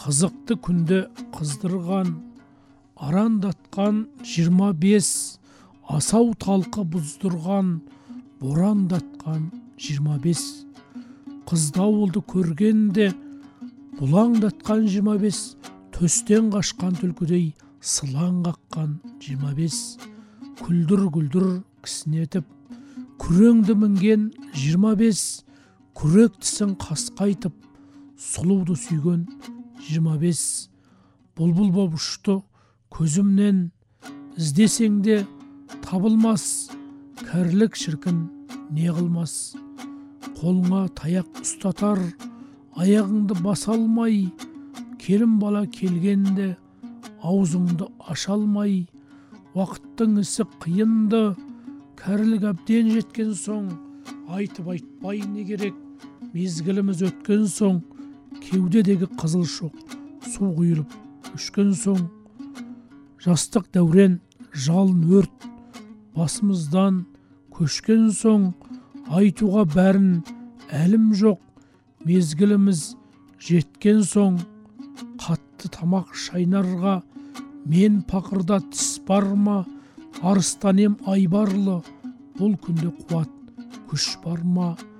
Қызықты күнде қыздырған, арандатқан 25, асау талқы бұздырған, борандатқан 25. Қыздауылды көргенде бұлаңдатқан 25, төстен қашқан түлкідей сылаң қаққан 25. Күлдір-күлдір кісінетіп, күреңді мінген 25, күректісін қасқайтып, сұлуды сүйген 25. Бұлбұл боп ұшты көзімнен, іздесеңде табылмас, кәрілік шіркін не қылмас. Қолыңа таяқ ұстатар, аяғыңды баса алмай, келін бала келгенде аузыңды аша алмай, уақыттың ісі қиынды, кәрілік әбден жеткен соң, айтып айтпай не керек, мезгіліміз өткен соң, кеудедегі қызыл шоқ су құйылып өшкен соң, жастық дәурен жалын өрт басымыздан көшкен соң, айтуға бәрін әлім жоқ, мезгіліміз жеткен соң, қатты тамақ шайнарға мен пақырда тіс бар ма, арыстанем айбарлы, бұл күнде қуат күш бар ма?